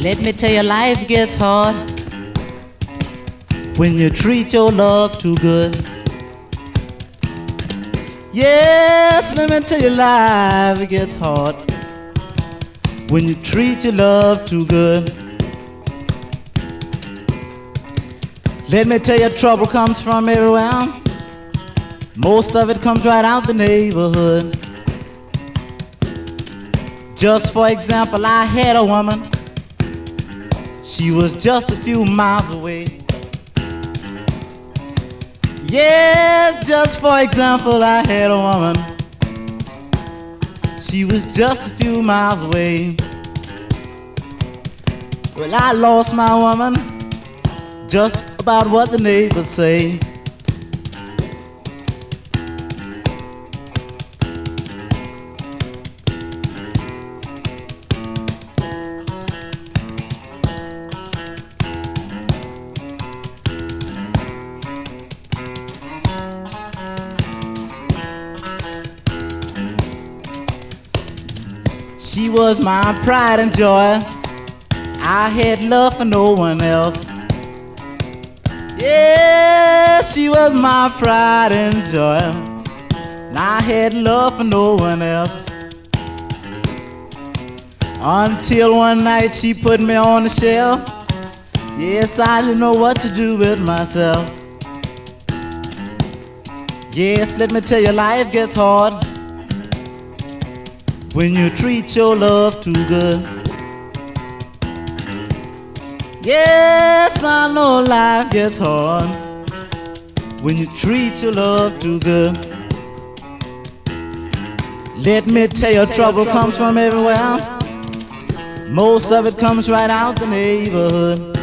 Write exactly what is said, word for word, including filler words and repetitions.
Let me tell you, life gets hard when you treat your love too good. Yes, let me tell you, life gets hard when you treat your love too good. Let me tell you, trouble comes from everywhere. Most of it comes right out the neighborhood. Just for example, I had a woman. She was just a few miles away. Yes, just for example, I had a woman. She was just a few miles away. Well, I lost my woman, just about what the neighbors say. She was my pride and joy. I had love for no one else. Yeah, she was my pride and joy. And I had love for no one else. Until one night she put me on the shelf. Yes, I didn't know what to do with myself. Yes, let me tell you, life gets hard when you treat your love too good. Yes, I know life gets hard when you treat your love too good. Let me tell you, trouble comes from everywhere. Most of it comes right out the neighborhood.